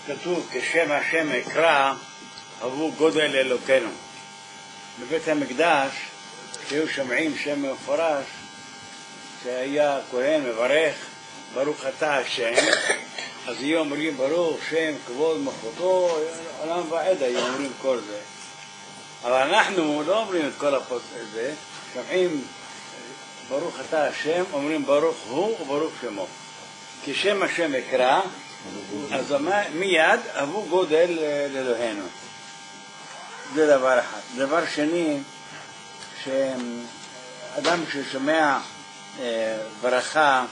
כתוב כשם השם אקרא עבור גודל אלוקינו. בבית המקדש שהיו שומעים שם מפורש שהיה כהן מברך ברוך אתה השם, אז היו אומרים ברוך שם כבוד מלכותו עולם ועד, היו אומרים כל זה. אבל אנחנו לא אומרים את כל הפוסק הזה, שומעים ברוך אתה השם, אומרים ברוך הוא וברוך שמו. כשם השם אקרא, אז מיד עבור גודל לאלוהינו. זה דבר אחד. דבר שני, שאדם ששומע ברכה,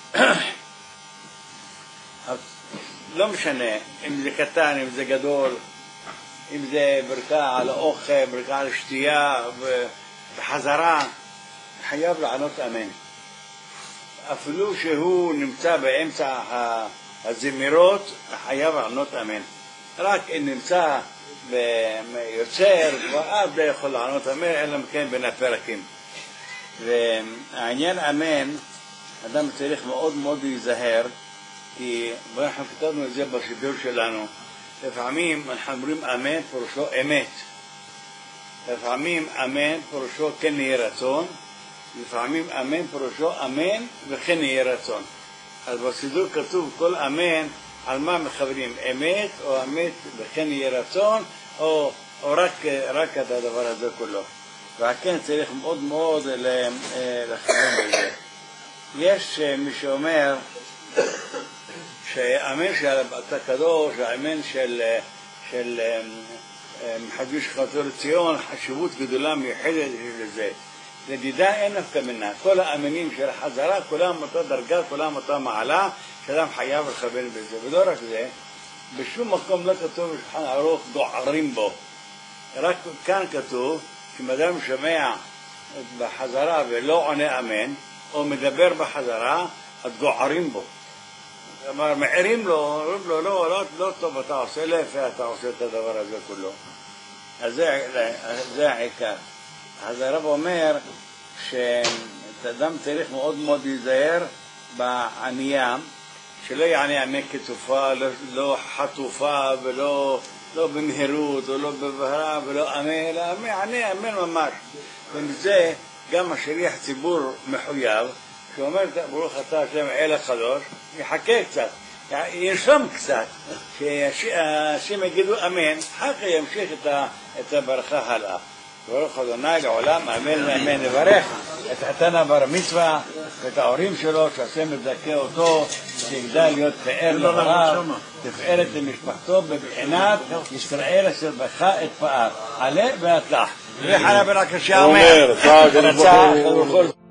לא משנה אם זה קטן, אם זה גדול, אם זה ברכה על האוכל, ברכה על שתייה, בחזרה, חייב לענות אמן. אפילו שהוא נמצא באמצע הזמירות, חייב לענות אמן. רק אם נמצא ביוצר, כבר לא יכול לענות אמן, אלא מכן בין הפרקים. והעניין אמן, אדם צריך מאוד מאוד להיזהר, כי אנחנו כתבנו את זה בשידור שלנו. לפעמים אנחנו אומרים אמן פירושו אמת. לפעמים אמן פירושו כן יהיה רצון. לפעמים אמן פירושו אמן וכן יהיה רצון. אז בסידור כתוב כל אמן על מה מכוונים, אמת או אמת וכן יהיה רצון, או רק את הדבר הזה כולו. וכן צריך מאוד מאוד לכוון בזה. יש מי שאומר שהאמן של הקדוש, האמן של מחדש חזור לציון, חשיבות גדולה מיוחדת לזה. לדידה אין נפקא מינה. כל האמנים של החזרה, כולם אותה דרגה, כולם אותה מעלה, שאדם חייב לכוון בזה. ולא רק זה, בשום מקום לא כתוב בשולחן ערוך דוערים בו. רק כאן כתוב, אם אדם שומע בחזרה ולא עונה אמן, או מדבר בחזרה, אז דוערים בו. כלומר, מעירים לו, אומרים לו, לא טוב, אתה עושה להפך, אתה עושה את הדבר הזה כולו. אז זה העיקר. אז הרב אומר שאדם צריך מאוד מאוד להיזהר בענייה, שלא יענה אמן כתופה, לא חטופה ולא במהירות או לא בבהרה ולא אמן, אלא יענה אמן ממש. ומזה גם השליח ציבור מחויב, שאומר ברוך אתה השם אל הקדוש, יחכה קצת, ינשום קצת, שהשם יגידו אמן, אחר כך ימשיך את הברכה הלאה. ברוך אדוני לעולם, אמן ואמן. נברך את חתן הבר מצווה ואת ההורים שלו, שהשם מזכה אותו, שיגדל להיות פאר לחבריו, תפארת למשפחתו בבחינת ישראל אשר בכה את פאר. עלה והצלח. וחנה בן הקשה אומר, רצה